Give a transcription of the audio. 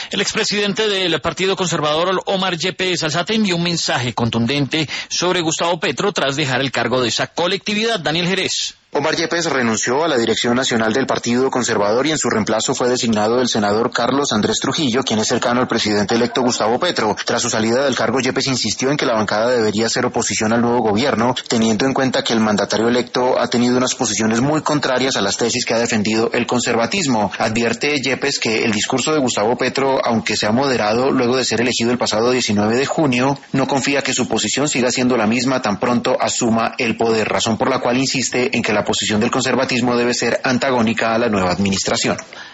El expresidente del Partido Conservador, Omar Yepes Alzate, envió un mensaje contundente sobre Gustavo Petro tras dejar el cargo de esa colectividad. Daniel Jerez. Omar Yepes renunció a la dirección nacional del Partido Conservador y en su reemplazo fue designado el senador Carlos Andrés Trujillo, quien es cercano al presidente electo Gustavo Petro. Tras su salida del cargo, Yepes insistió en que la bancada debería hacer oposición al nuevo gobierno, teniendo en cuenta que el mandatario electo ha tenido unas posiciones muy contrarias a las tesis que ha defendido el conservatismo. Advierte Yepes que el discurso de Gustavo Petro, aunque sea moderado luego de ser elegido el pasado 19 de junio, no confía que su posición siga siendo la misma tan pronto asuma el poder, razón por la cual insiste en que la posición del conservatismo debe ser antagónica a la nueva administración.